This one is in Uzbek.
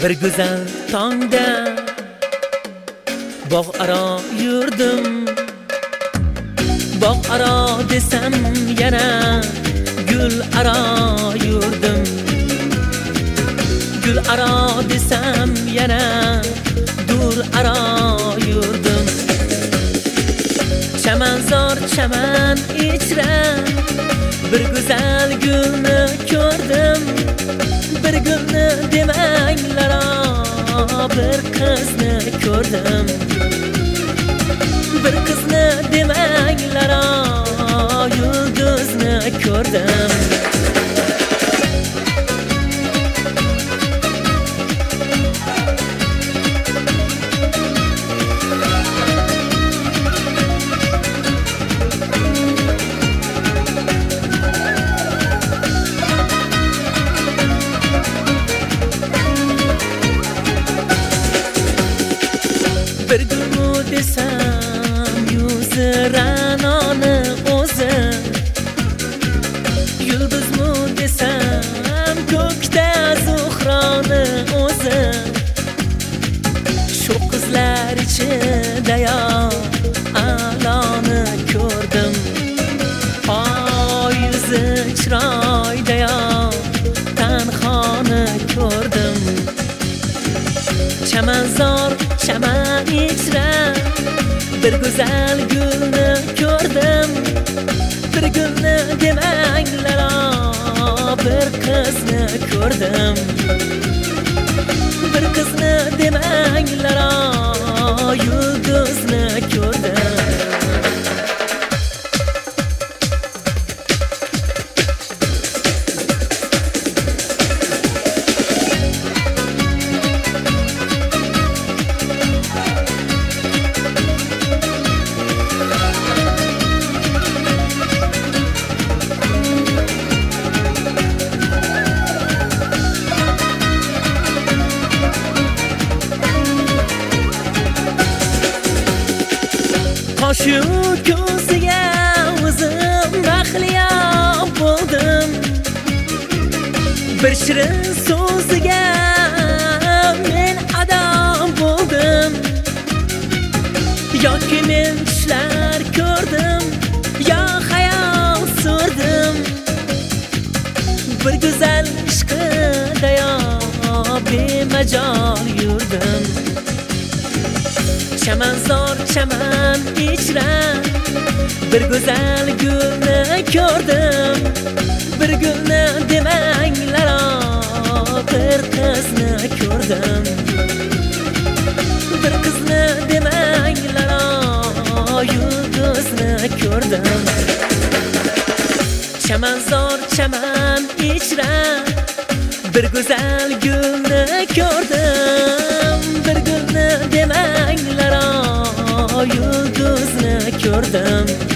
Bir güzel tongda bog' aro yurdim. Bog' aro desam yana gul aro yurdim. Gul aro desam yana dur aro yurdim. Chamanzor chaman ichra bir güzel gulni ko'rdim. Bir gulni demanglar, bir qizni ko'rdim. Bir qizni demanglar, yulduzni ko'rdim. Bir gulmu desam yuzi ranoni o'zi, yulduzmu desam ko'kda zuhroni o'zi. Shu qizlar ichida yo aloni ko'rdim. Yuzi chiroyda yo tanhoni ko'rdim. Chamanzor chaman ichra bir güzel gulni ko'rdim. Bir gulni demanglar, bir qizni ko'rdim. Bir qizni demanglar, yulduzni ko'rdim. Shu ko'ziga o'zim mahliyo bo'ldim. Bir shirin so'ziga men adam bo'ldim. Yoki men tushlar ko'rdim, yo xayol surdim. Bir go'zal ishqida yo bemajol yurdim. Chamanzor chaman ichra bir güzel gulni ko'rdim. Bir gulni demanglar, bir qizni ko'rdim. Bir qizni demanglar, yulduzni ko'rdim. Chamanzor chaman ichra bir güzel gulni ko'rdim. Bir gulni demanglar, yulduzni ko'rdim.